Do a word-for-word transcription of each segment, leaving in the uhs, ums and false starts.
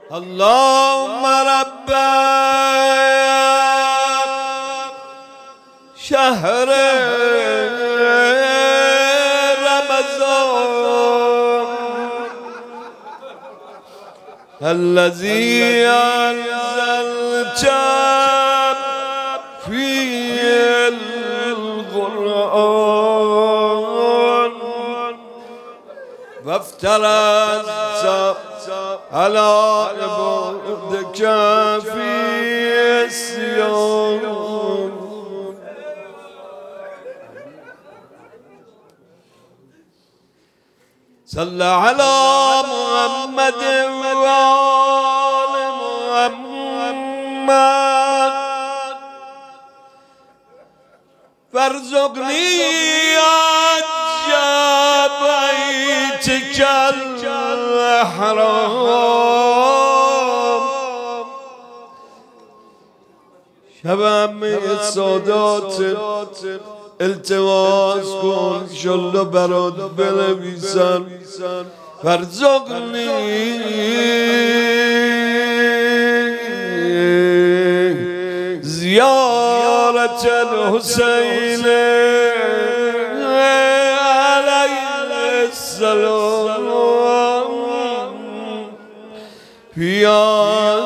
اللهم رب شهر رمضان الذي أنزلت فيه القرآن وافترضت على عبادك في الصيام صل على محمد وآل محمد وارزقني حج بيتك الحرام شبم السادات التواس کن انشالله برات بنویسن وارزقنی زیارت الحسین علیه السلام یا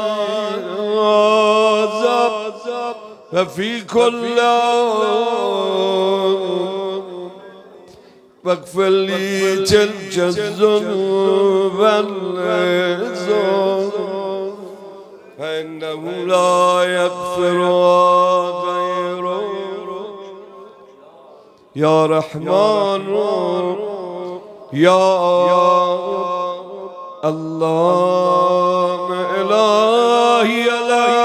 وفي كل واغفر لي تلك الذنوب والعظام فإنه لا يغفرها غيرك يا رحمن يا الله إلهي